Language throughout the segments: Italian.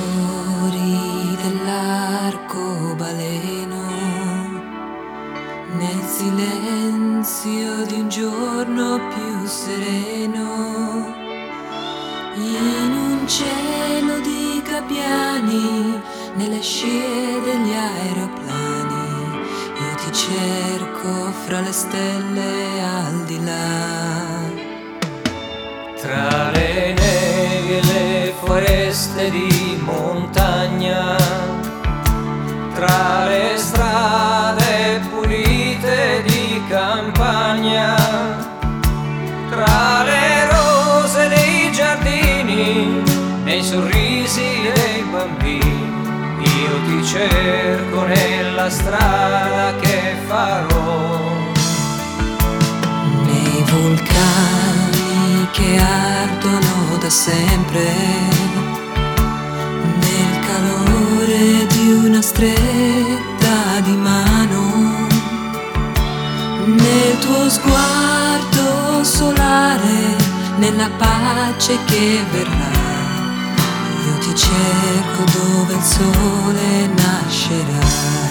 fuori dell'arcobaleno, nel silenzio di un giorno più sereno, in un cielo di gabbiani, nelle scie degli aeroplani, io ti cerco fra le stelle al di là. Tra le nevi e le foreste di montagna, tra le strade pulite di campagna, tra le rose dei giardini, nei sorrisi dei bambini, io ti cerco nella strada che farò. Nei vulcani che ardono da sempre, nel calore di una stretta di mano, nel tuo sguardo solare, nella pace che verrà, io ti cerco dove il sole nascerà.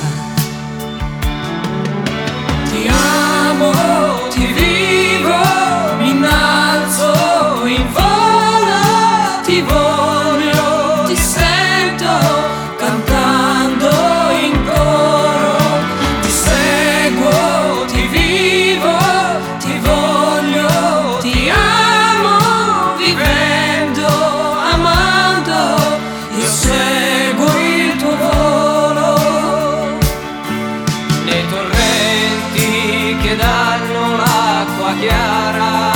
Ti amo, ti vivo, mi innalzo in volo, ti voglio, ti sento cantando in coro, ti seguo, ti vivo, ti voglio, ti amo, vivendo, amando, io seguo il tuo volo. Nei torrenti che danno l'acqua chiara,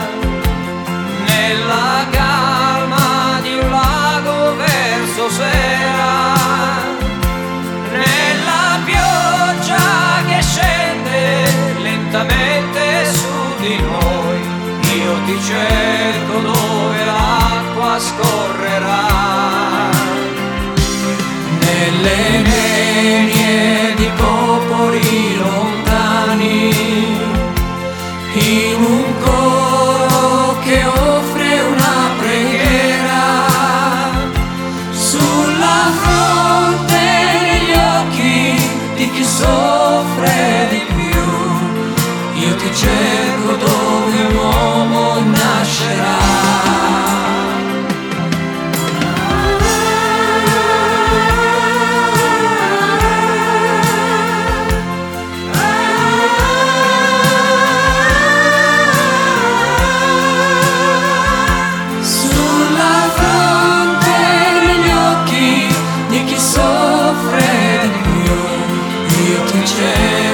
nella calma di un lago verso sera, nella pioggia che scende lentamente su di noi, io ti cerco dove l'acqua scorrerà. Nelle nenie di popoli lontani, in un coro che offre una preghiera, sulla fronte negli occhi di chi soffre di più, io ti cerco dove un uomo nascerà. Io ti cerco